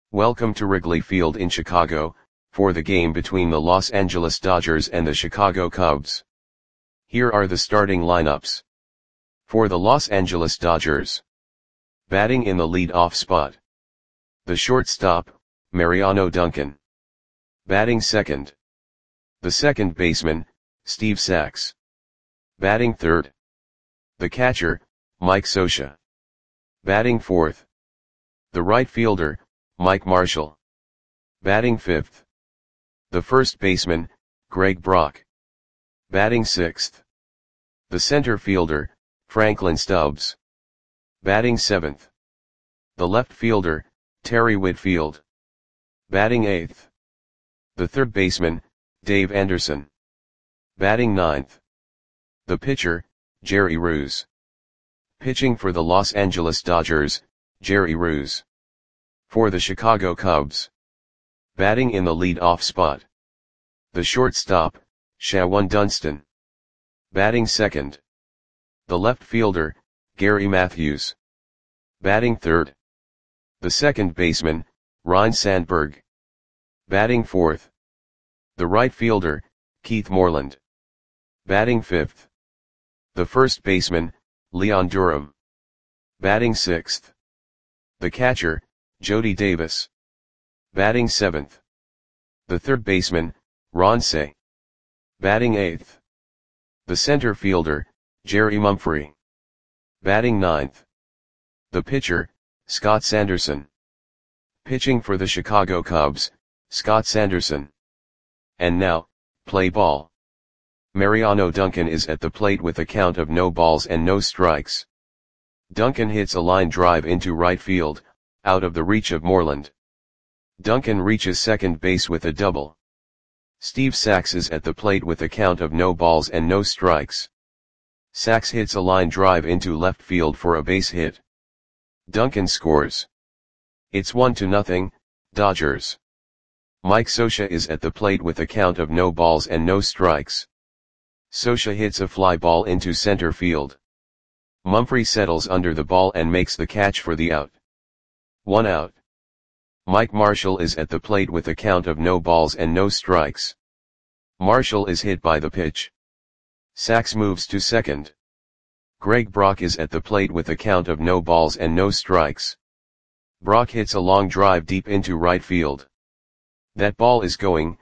Welcome to Wrigley Field in Chicago, for the game between the Los Angeles Dodgers and the Chicago Cubs. Here are the starting lineups. For the Los Angeles Dodgers. Batting in the lead-off spot. The shortstop, Mariano Duncan. Batting second. The second baseman, Steve Sax. Batting third. The catcher, Mike Scioscia. Batting fourth. The right fielder, Mike Marshall. Batting fifth. The first baseman, Greg Brock. Batting sixth. The center fielder, Franklin Stubbs. Batting seventh. The left fielder, Terry Whitfield. Batting eighth. The third baseman, Dave Anderson. Batting ninth. The pitcher, Jerry Ruse. Pitching for the Los Angeles Dodgers, Jerry Ruse. For the Chicago Cubs. Batting in the lead-off spot. The shortstop, Shawon Dunston. Batting second. The left fielder, Gary Matthews. Batting third. The second baseman, Ryne Sandberg. Batting fourth. The right fielder, Keith Moreland. Batting fifth. The first baseman, Leon Durham. Batting sixth. The catcher, Jody Davis. Batting seventh. The third baseman, Ron Cey. Batting eighth. The center fielder, Jerry Mumphrey. Batting ninth. The pitcher, Scott Sanderson. Pitching for the Chicago Cubs, Scott Sanderson. And now, play ball. Mariano Duncan is at the plate with a count of no balls and no strikes. Duncan hits a line drive into right field, out of the reach of Moreland. Duncan reaches second base with a double. Steve Sax is at the plate with a count of no balls and no strikes. Sax hits a line drive into left field for a base hit. Duncan scores. It's 1-0, Dodgers. Mike Scioscia is at the plate with a count of no balls and no strikes. Scioscia hits a fly ball into center field. Mumphrey settles under the ball and makes the catch for the out. 1 out. Mike Marshall is at the plate with a count of no balls and no strikes. Marshall is hit by the pitch. Sax moves to second. Greg Brock is at the plate with a count of no balls and no strikes. Brock hits a long drive deep into right field. That ball is gone.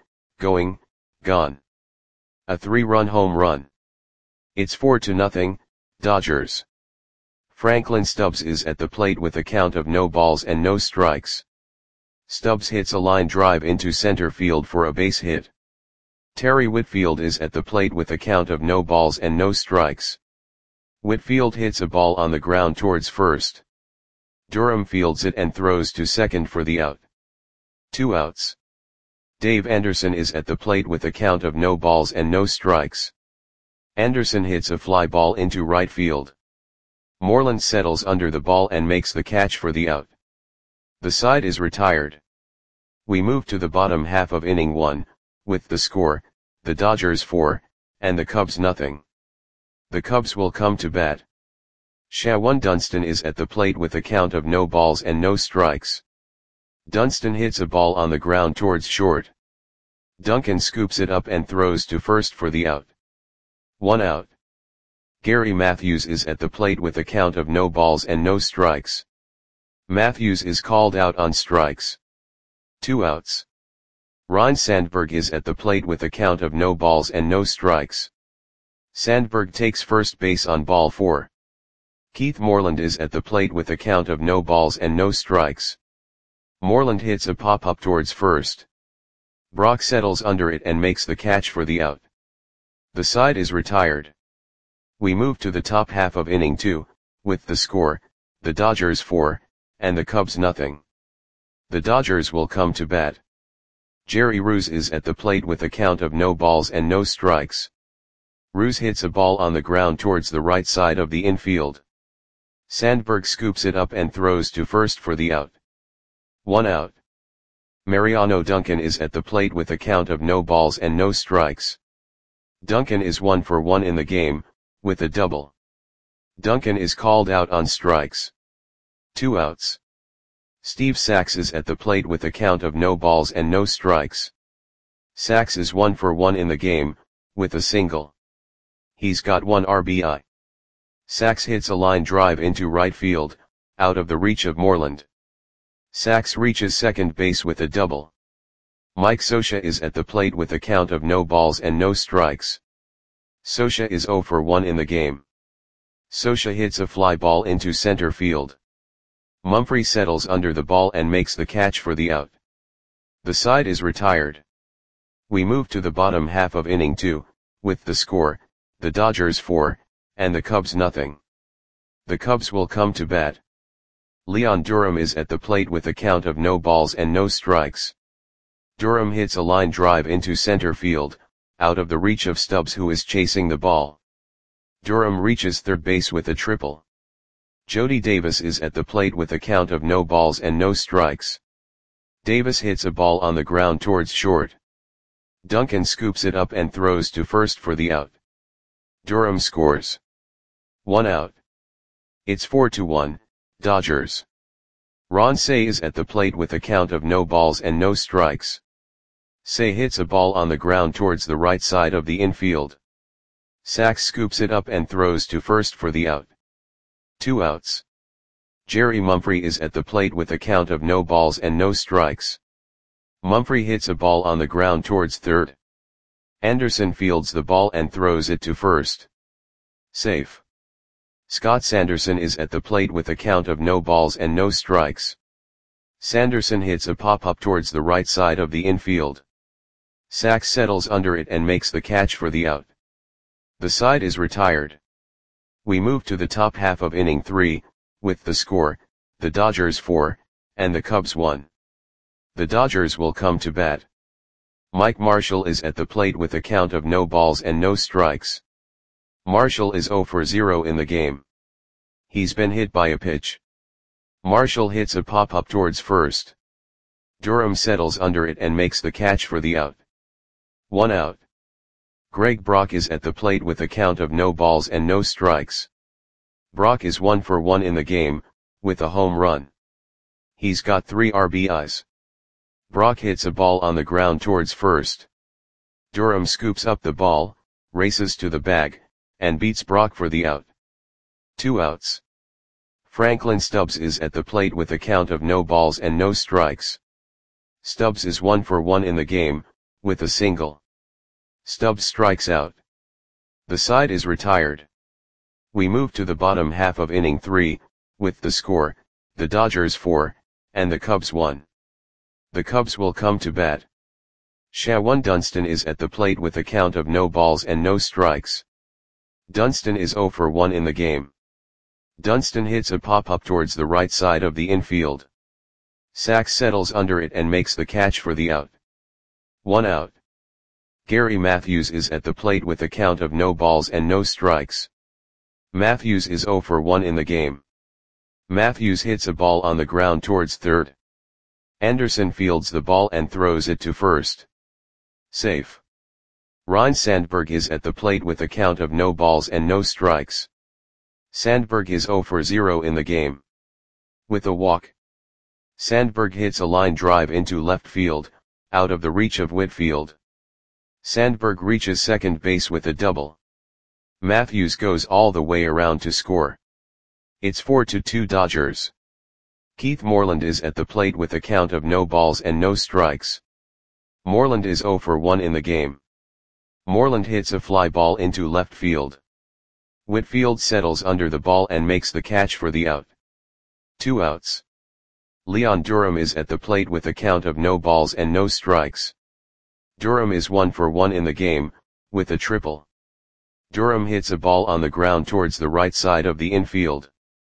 A 3-run home run. It's 4-0, Dodgers. Franklin Stubbs is at the plate with a count of no balls and no strikes. Stubbs hits a line drive into center field for a base hit. Terry Whitfield is at the plate with a count of no balls and no strikes. Whitfield hits a ball on the ground towards first. Durham fields it and throws to second for the out. 2 outs. Dave Anderson is at the plate with a count of no balls and no strikes. Anderson hits a fly ball into right field. Moreland settles under the ball and makes the catch for the out. The side is retired. We move to the bottom half of inning 1, with the score, the Dodgers 4, and the Cubs nothing. The Cubs will come to bat. Shawon Dunston is at the plate with a count of no balls and no strikes. Dunston hits a ball on the ground towards short. Duncan scoops it up and throws to first for the out. 1 out. Gary Matthews is at the plate with a count of no balls and no strikes. Matthews is called out on strikes. 2 outs. Ryne Sandberg is at the plate with a count of no balls and no strikes. Sandberg takes first base on ball 4. Keith Moreland is at the plate with a count of no balls and no strikes. Moreland hits a pop-up towards first. Brock settles under it and makes the catch for the out. The side is retired. We move to the top half of inning 2, with the score, the Dodgers 4, and the Cubs nothing. The Dodgers will come to bat. Jerry Ruse is at the plate with a count of no balls and no strikes. Ruse hits a ball on the ground towards the right side of the infield. Sandberg scoops it up and throws to first for the out. 1 out. Mariano Duncan is at the plate with a count of no balls and no strikes. Duncan is 1 for 1 in the game, with a double. Duncan is called out on strikes. 2 outs. Steve Sax is at the plate with a count of no balls and no strikes. Sax is 1 for 1 in the game, with a single. He's got 1 RBI. Sax hits a line drive into right field, out of the reach of Moreland. Sax reaches second base with a double. Mike Scioscia is at the plate with a count of no balls and no strikes. Scioscia is 0 for 1 in the game. Scioscia hits a fly ball into center field. Mumphrey settles under the ball and makes the catch for the out. The side is retired. We move to the bottom half of inning 2, with the score, the Dodgers 4, and the Cubs nothing. The Cubs will come to bat. Leon Durham is at the plate with a count of no balls and no strikes. Durham hits a line drive into center field, out of the reach of Stubbs, who is chasing the ball. Durham reaches third base with a triple. Jody Davis is at the plate with a count of no balls and no strikes. Davis hits a ball on the ground towards short. Duncan scoops it up and throws to first for the out. Durham scores. 1 out. It's 4-1, Dodgers. Ron Cey is at the plate with a count of no balls and no strikes. Cey hits a ball on the ground towards the right side of the infield. Sax scoops it up and throws to first for the out. 2 outs. Jerry Mumphrey is at the plate with a count of no balls and no strikes. Mumphrey hits a ball on the ground towards third. Anderson fields the ball and throws it to first. Safe. Scott Sanderson is at the plate with a count of no balls and no strikes. Sanderson hits a pop-up towards the right side of the infield. Sax settles under it and makes the catch for the out. The side is retired. We move to the top half of inning 3, with the score, the Dodgers 4, and the Cubs 1. The Dodgers will come to bat. Mike Marshall is at the plate with a count of no balls and no strikes. Marshall is 0 for 0 in the game. He's been hit by a pitch. Marshall hits a pop-up towards first. Durham settles under it and makes the catch for the out. 1 out. Greg Brock is at the plate with a count of no balls and no strikes. Brock is 1 for 1 in the game, with a home run. He's got 3 RBIs. Brock hits a ball on the ground towards first. Durham scoops up the ball, races to the bag, and beats Brock for the out. 2 outs. Franklin Stubbs is at the plate with a count of no balls and no strikes. Stubbs is 1 for 1 in the game, with a single. Stubbs strikes out. The side is retired. We move to the bottom half of inning 3, with the score, the Dodgers 4, and the Cubs 1. The Cubs will come to bat. Shawan Dunston is at the plate with a count of no balls and no strikes. Dunston is 0 for 1 in the game. Dunston hits a pop-up towards the right side of the infield. Sax settles under it and makes the catch for the out. 1 out. Gary Matthews is at the plate with a count of no balls and no strikes. Matthews is 0 for 1 in the game. Matthews hits a ball on the ground towards third. Anderson fields the ball and throws it to first. Safe. Ryne Sandberg is at the plate with a count of no balls and no strikes. Sandberg is 0 for 0 in the game. With a walk. Sandberg hits a line drive into left field, out of the reach of Whitfield. Sandberg reaches second base with a double. Matthews goes all the way around to score. It's 4-2 Dodgers. Keith Moreland is at the plate with a count of no balls and no strikes. Moreland is 0 for 1 in the game. Moreland hits a fly ball into left field. Whitfield settles under the ball and makes the catch for the out. 2 outs. Leon Durham is at the plate with a count of no balls and no strikes. Durham is 1 for 1 in the game, with a triple. Durham hits a ball on the ground towards the right side of the infield.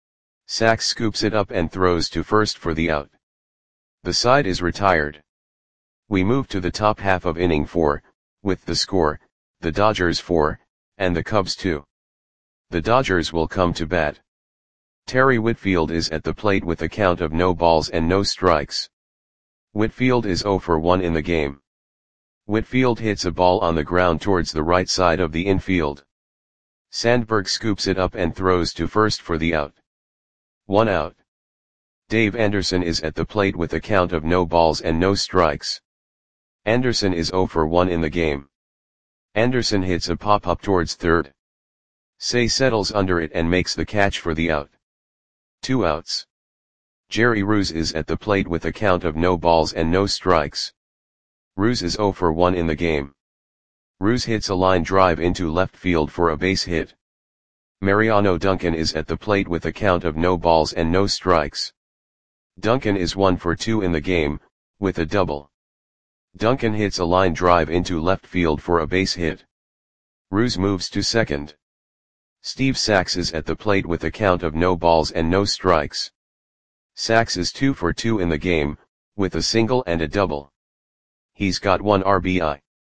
Sax scoops it up and throws to first for the out. The side is retired. We move to the top half of inning 4, with the score, the Dodgers 4, and the Cubs 2. The Dodgers will come to bat. Terry Whitfield is at the plate with a count of no balls and no strikes. Whitfield is 0 for 1 in the game. Whitfield hits a ball on the ground towards the right side of the infield. Sandberg scoops it up and throws to first for the out. 1 out. Dave Anderson is at the plate with a count of no balls and no strikes. Anderson is 0 for 1 in the game. Anderson hits a pop-up towards third. Say settles under it and makes the catch for the out. 2 outs. Jerry Ruse is at the plate with a count of no balls and no strikes. Ruse is 0 for 1 in the game. Ruse hits a line drive into left field for a base hit. Mariano Duncan is at the plate with a count of no balls and no strikes. Duncan is 1 for 2 in the game, with a double. Duncan hits a line drive into left field for a base hit. Ruse moves to second. Steve Sax is at the plate with a count of no balls and no strikes. Sax is 2 for 2 in the game, with a single and a double. He's got 1 RBI.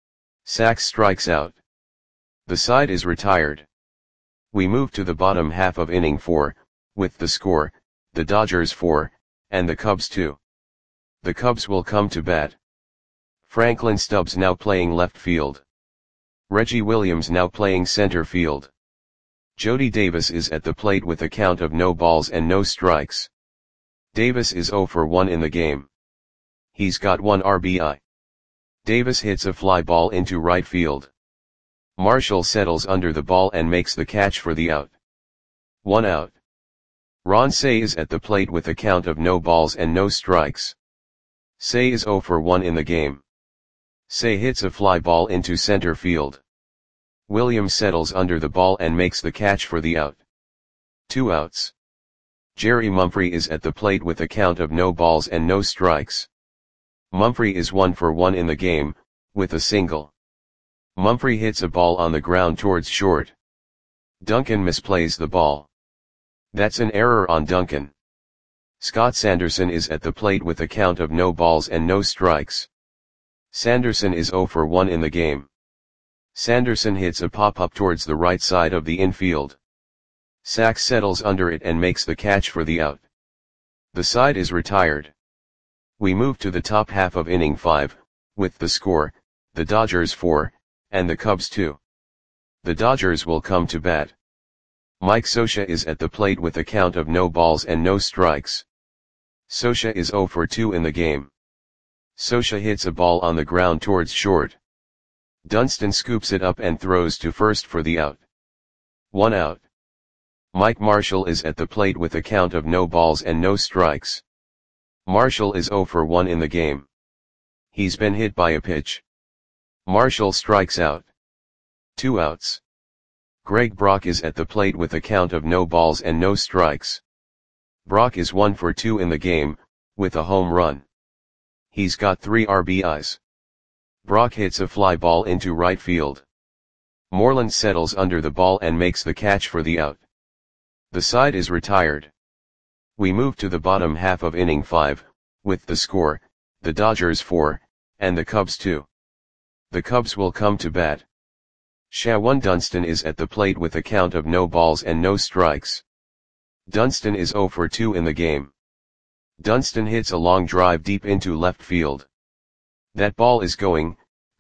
Sax strikes out. The side is retired. We move to the bottom half of inning 4, with the score, the Dodgers 4, and the Cubs 2. The Cubs will come to bat. Franklin Stubbs now playing left field. Reggie Williams now playing center field. Jody Davis is at the plate with a count of no balls and no strikes. Davis is 0 for 1 in the game. He's got 1 RBI. Davis hits a fly ball into right field. Marshall settles under the ball and makes the catch for the out. 1 out. Ron Cey is at the plate with a count of no balls and no strikes. Cey is 0 for 1 in the game. Cey hits a fly ball into center field. Williams settles under the ball and makes the catch for the out. 2 outs. Jerry Mumphrey is at the plate with a count of no balls and no strikes. Mumphrey is 1 for 1 in the game, with a single. Mumphrey hits a ball on the ground towards short. Duncan misplays the ball. That's an error on Duncan. Scott Sanderson is at the plate with a count of no balls and no strikes. Sanderson is 0 for 1 in the game. Sanderson hits a pop-up towards the right side of the infield. Sax settles under it and makes the catch for the out. The side is retired. We move to the top half of inning 5, with the score, the Dodgers 4, and the Cubs 2. The Dodgers will come to bat. Mike Scioscia is at the plate with a count of no balls and no strikes. Scioscia is 0 for 2 in the game. Scioscia hits a ball on the ground towards short. Dunston scoops it up and throws to first for the out. 1 out. Mike Marshall is at the plate with a count of no balls and no strikes. Marshall is 0 for 1 in the game. He's been hit by a pitch. Marshall strikes out. 2 outs. Greg Brock is at the plate with a count of no balls and no strikes. Brock is 1 for 2 in the game, with a home run. He's got 3 RBIs. Brock hits a fly ball into right field. Moreland settles under the ball and makes the catch for the out. The side is retired. We move to the bottom half of inning 5, with the score, the Dodgers 4, and the Cubs 2. The Cubs will come to bat. Shawan Dunston is at the plate with a count of no balls and no strikes. Dunston is 0 for 2 in the game. Dunston hits a long drive deep into left field. That ball is gone.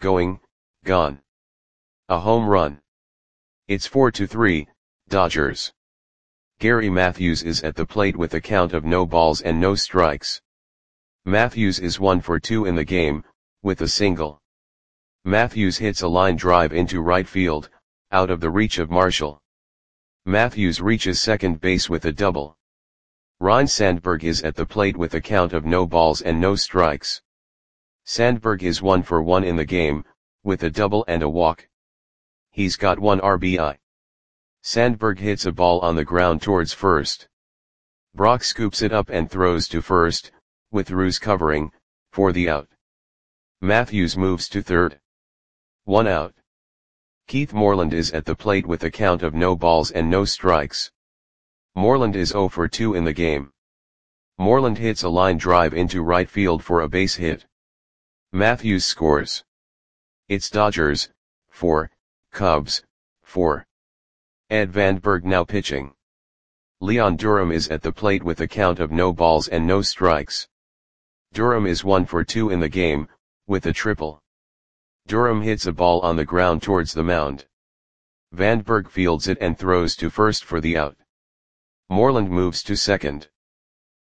A home run. It's 4-3, Dodgers. Gary Matthews is at the plate with a count of no balls and no strikes. Matthews is 1 for 2 in the game, with a single. Matthews hits a line drive into right field, out of the reach of Marshall. Matthews reaches second base with a double. Ryne Sandberg is at the plate with a count of no balls and no strikes. Sandberg is 1 for 1 in the game, with a double and a walk. He's got 1 RBI. Sandberg hits a ball on the ground towards first. Brock scoops it up and throws to first, with Ruse covering, for the out. Matthews moves to third. 1 out. Keith Moreland is at the plate with a count of no balls and no strikes. Moreland is 0 for 2 in the game. Moreland hits a line drive into right field for a base hit. Matthews scores. It's Dodgers 4, Cubs 4. Ed Vandenberg now pitching. Leon Durham is at the plate with a count of no balls and no strikes. Durham is 1 for 2 in the game, with a triple. Durham hits a ball on the ground towards the mound. Vandenberg fields it and throws to first for the out. Moreland moves to second.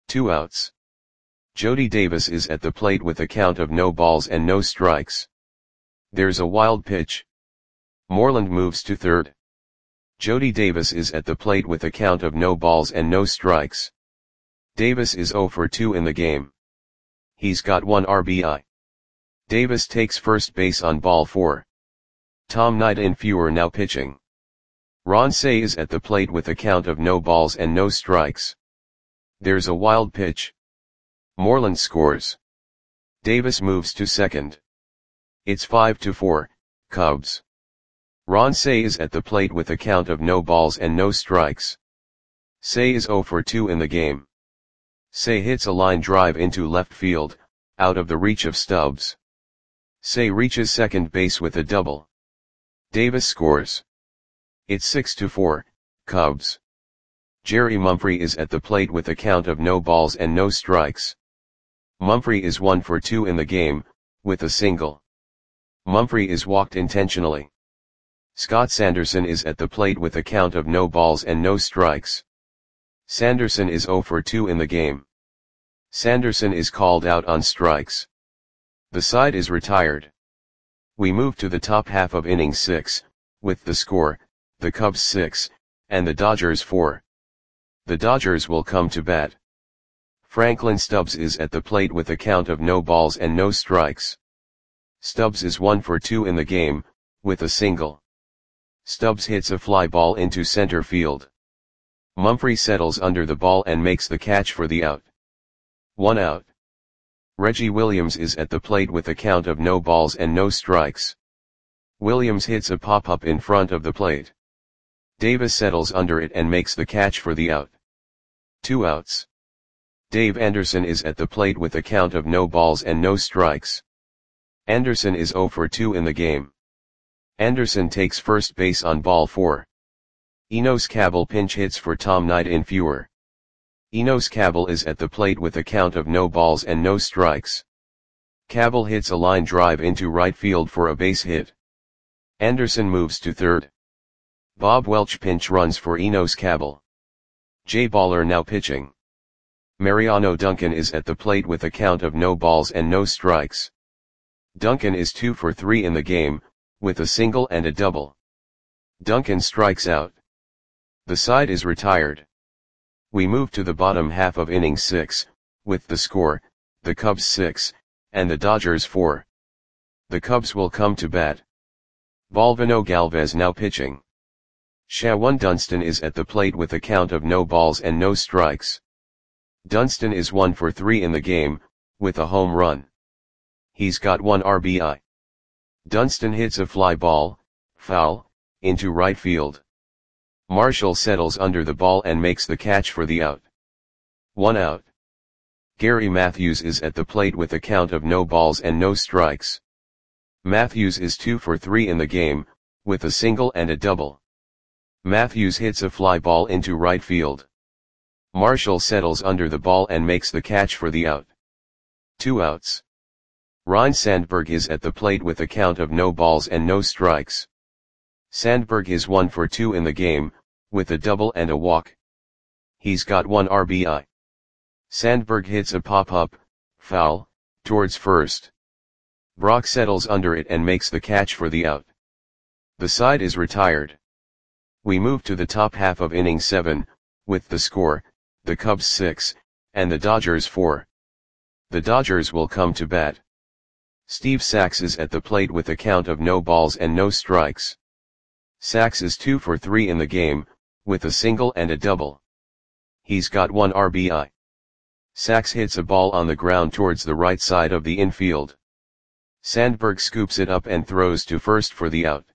2 outs. Jody Davis is at the plate with a count of no balls and no strikes. There's a wild pitch. Moreland moves to third. Jody Davis is at the plate with a count of no balls and no strikes. Davis is 0 for 2 in the game. He's got 1 RBI. Davis takes first base on ball 4. Tom Knight-Infure now pitching. Ron Cey is at the plate with a count of no balls and no strikes. There's a wild pitch. Moreland scores. Davis moves to second. It's 5-4, Cubs. Ron Cey is at the plate with a count of no balls and no strikes. Cey is 0 for 2 in the game. Cey hits a line drive into left field, out of the reach of Stubbs. Cey reaches second base with a double. Davis scores. It's 6-4, Cubs. Jerry Mumphrey is at the plate with a count of no balls and no strikes. Mumphrey is 1 for 2 in the game, with a single. Mumphrey is walked intentionally. Scott Sanderson is at the plate with a count of no balls and no strikes. Sanderson is 0 for 2 in the game. Sanderson is called out on strikes. The side is retired. We move to the top half of inning 6, with the score, the Cubs 6, and the Dodgers 4. The Dodgers will come to bat. Franklin Stubbs is at the plate with a count of no balls and no strikes. Stubbs is 1 for 2 in the game, with a single. Stubbs hits a fly ball into center field. Mumphrey settles under the ball and makes the catch for the out. 1 out. Reggie Williams is at the plate with a count of no balls and no strikes. Williams hits a pop-up in front of the plate. Davis settles under it and makes the catch for the out. 2 outs. Dave Anderson is at the plate with a count of no balls and no strikes. Anderson is 0 for 2 in the game. Anderson takes first base on ball 4. Enos Cabell pinch hits for Tom Knight-Infure. Enos Cabell is at the plate with a count of no balls and no strikes. Cabell hits a line drive into right field for a base hit. Anderson moves to third. Bob Welch pinch runs for Enos Cabell. Jay Baller now pitching. Mariano Duncan is at the plate with a count of no balls and no strikes. Duncan is 2 for 3 in the game, with a single and a double. Duncan strikes out. The side is retired. We move to the bottom half of inning 6, with the score, the Cubs 6, and the Dodgers 4. The Cubs will come to bat. Balvino Galvez now pitching. Shawan Dunston is at the plate with a count of no balls and no strikes. Dunston is 1 for 3 in the game, with a home run. He's got 1 RBI. Dunston hits a fly ball, foul, into right field. Marshall settles under the ball and makes the catch for the out. 1 out. Gary Matthews is at the plate with a count of no balls and no strikes. Matthews is 2 for 3 in the game, with a single and a double. Matthews hits a fly ball into right field. Marshall settles under the ball and makes the catch for the out. 2 outs. Ryne Sandberg is at the plate with a count of no balls and no strikes. Sandberg is 1 for 2 in the game, with a double and a walk. He's got 1 RBI. Sandberg hits a pop-up, foul, towards first. Brock settles under it and makes the catch for the out. The side is retired. We move to the top half of inning 7, with the score, the Cubs 6, and the Dodgers 4. The Dodgers will come to bat. Steve Sax is at the plate with a count of no balls and no strikes. Sax is 2 for 3 in the game, with a single and a double. He's got 1 RBI. Sax hits a ball on the ground towards the right side of the infield. Sandberg scoops it up and throws to first for the out.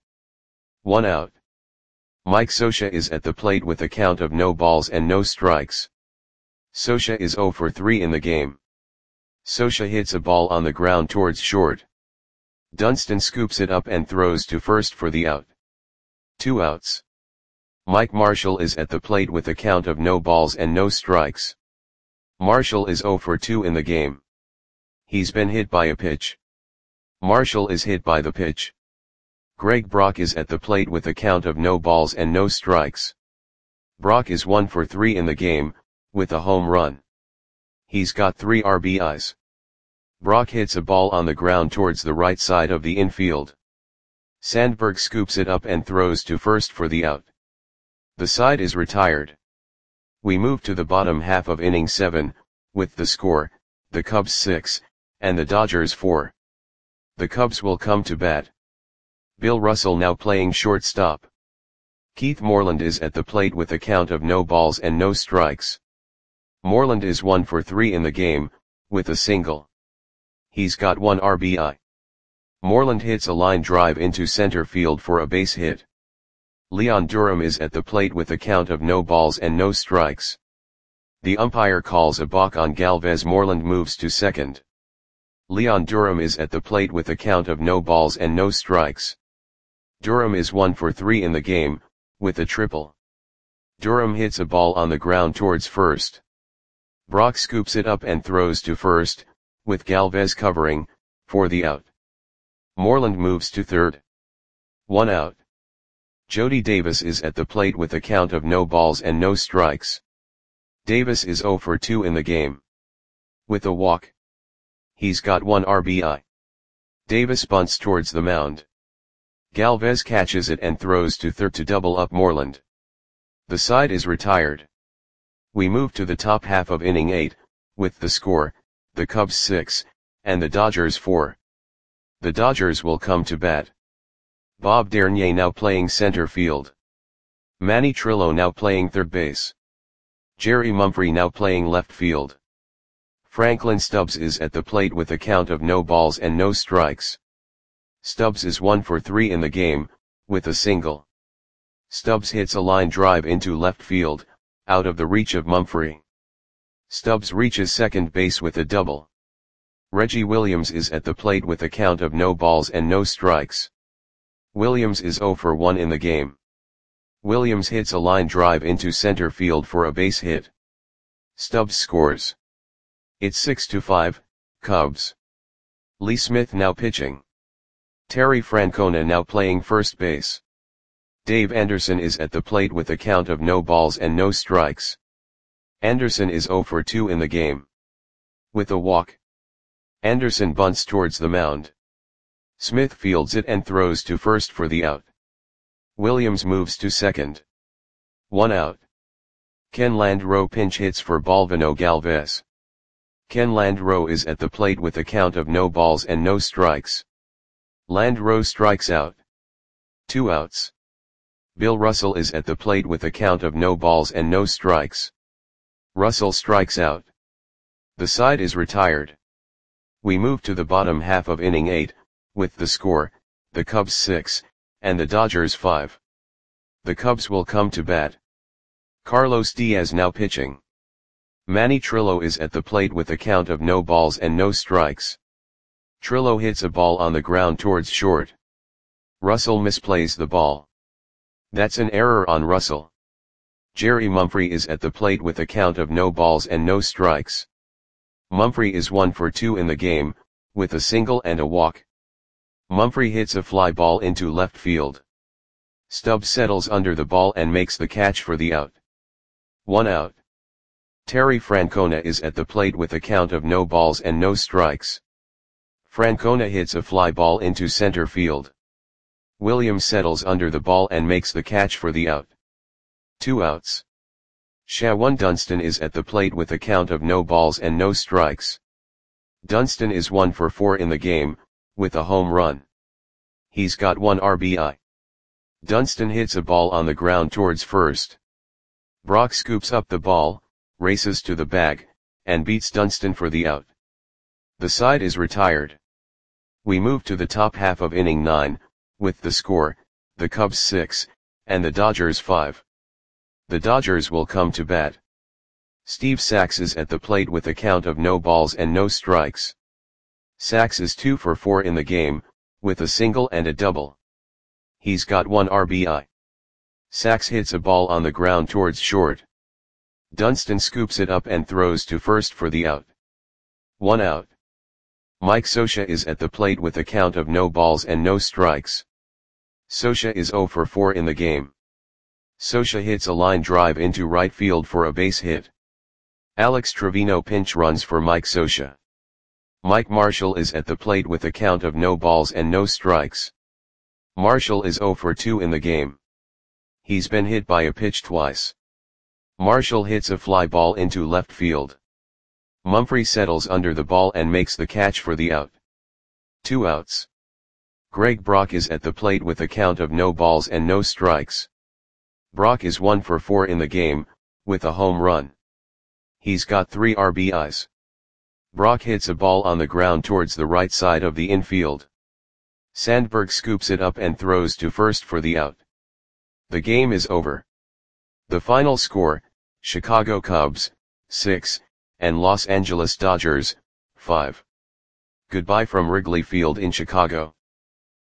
1 out. Mike Scioscia is at the plate with a count of no balls and no strikes. Scioscia is 0 for 3 in the game. Scioscia hits a ball on the ground towards short. Dunston scoops it up and throws to first for the out. 2 outs. Mike Marshall is at the plate with a count of no balls and no strikes. Marshall is 0 for 2 in the game. He's been hit by a pitch. Marshall is hit by the pitch. Greg Brock is at the plate with a count of no balls and no strikes. Brock is 1 for 3 in the game, with a home run. He's got 3 RBIs. Brock hits a ball on the ground towards the right side of the infield. Sandberg scoops it up and throws to first for the out. The side is retired. We move to the bottom half of inning 7, with the score, the Cubs 6, and the Dodgers 4. The Cubs will come to bat. Bill Russell now playing shortstop. Keith Moreland is at the plate with a count of no balls and no strikes. Moreland is 1 for 3 in the game, with a single. He's got 1 RBI. Moreland hits a line drive into center field for a base hit. Leon Durham is at the plate with a count of no balls and no strikes. The umpire calls a balk on Galvez. Moreland moves to second. Leon Durham is at the plate with a count of no balls and no strikes. Durham is 1 for 3 in the game, with a triple. Durham hits a ball on the ground towards first. Brock scoops it up and throws to first, with Galvez covering, for the out. Moreland moves to third. 1 out. Jody Davis is at the plate with a count of no balls and no strikes. Davis is 0 for 2 in the game. With a walk. He's got 1 RBI. Davis bunts towards the mound. Galvez catches it and throws to third to double up Moreland. The side is retired. We move to the top half of inning 8, with the score, the Cubs 6, and the Dodgers 4. The Dodgers will come to bat. Bob Dernier now playing center field. Manny Trillo now playing third base. Jerry Mumphrey now playing left field. Franklin Stubbs is at the plate with a count of no balls and no strikes. Stubbs is 1 for 3 in the game, with a single. Stubbs hits a line drive into left field, out of the reach of Mumphrey. Stubbs reaches second base with a double. Reggie Williams is at the plate with a count of no balls and no strikes. Williams is 0 for 1 in the game. Williams hits a line drive into center field for a base hit. Stubbs scores. It's 6-5, Cubs. Lee Smith now pitching. Terry Francona now playing first base. Dave Anderson is at the plate with a count of no balls and no strikes. Anderson is 0 for 2 in the game. With a walk. Anderson bunts towards the mound. Smith fields it and throws to first for the out. Williams moves to second. 1 out. Ken Landreau pinch hits for Balvino Galvez. Ken Landreau is at the plate with a count of no balls and no strikes. Landreau strikes out. 2 outs. Bill Russell is at the plate with a count of no balls and no strikes. Russell strikes out. The side is retired. We move to the bottom half of inning 8, with the score, the Cubs 6, and the Dodgers 5. The Cubs will come to bat. Carlos Diaz now pitching. Manny Trillo is at the plate with a count of no balls and no strikes. Trillo hits a ball on the ground towards short. Russell misplays the ball. That's an error on Russell. Jerry Mumphrey is at the plate with a count of no balls and no strikes. Mumphrey is 1 for 2 in the game, with a single and a walk. Mumphrey hits a fly ball into left field. Stubbs settles under the ball and makes the catch for the out. 1 out. Terry Francona is at the plate with a count of no balls and no strikes. Francona hits a fly ball into center field. Williams settles under the ball and makes the catch for the out. 2 outs. Shawan Dunston is at the plate with a count of no balls and no strikes. Dunston is 1 for 4 in the game, with a home run. He's got 1 RBI. Dunston hits a ball on the ground towards first. Brock scoops up the ball, races to the bag, and beats Dunston for the out. The side is retired. We move to the top half of inning 9, with the score, the Cubs 6, and the Dodgers 5. The Dodgers will come to bat. Steve Sax is at the plate with a count of no balls and no strikes. Sax is 2 for 4 in the game, with a single and a double. He's got 1 RBI. Sax hits a ball on the ground towards short. Dunston scoops it up and throws to first for the out. 1 out. Mike Scioscia is at the plate with a count of no balls and no strikes. Scioscia is 0 for 4 in the game. Scioscia hits a line drive into right field for a base hit. Alex Trevino pinch runs for Mike Scioscia. Mike Marshall is at the plate with a count of no balls and no strikes. Marshall is 0 for 2 in the game. He's been hit by a pitch twice. Marshall hits a fly ball into left field. Mumphrey settles under the ball and makes the catch for the out. 2 outs. Greg Brock is at the plate with a count of no balls and no strikes. Brock is 1 for 4 in the game, with a home run. He's got 3 RBIs. Brock hits a ball on the ground towards the right side of the infield. Sandberg scoops it up and throws to first for the out. The game is over. The final score, Chicago Cubs, 6, and Los Angeles Dodgers, 5. Goodbye from Wrigley Field in Chicago.